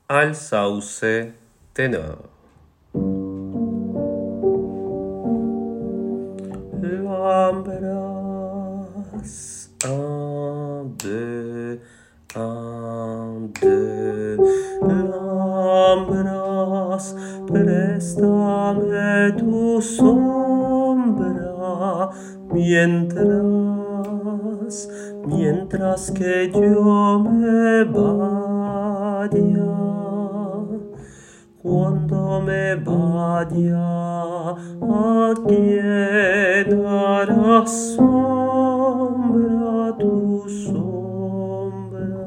al sauce tenor. L'embrasse un, deux, l'embrasse, préstame tu sombra, mientras que yo me vaya. Cuando me vaya, ¿a quién hará sombra tu sombra?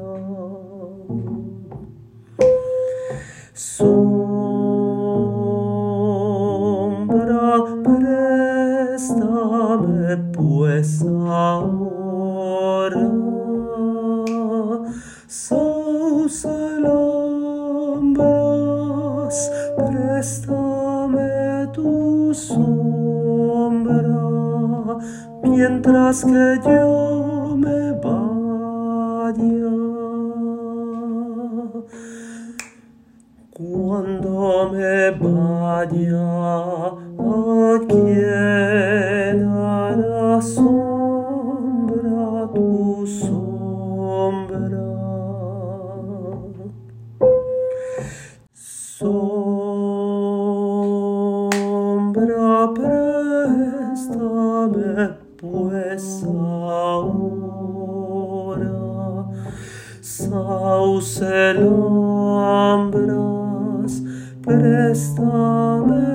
Sombra, préstame pues ahora, sombras, préstame tu sombra, mientras que yo me vaya. Cuando me vaya, ¿a quién hará sombra tu sombra? Sombra, préstame pues ahora, sauce, lambras, préstame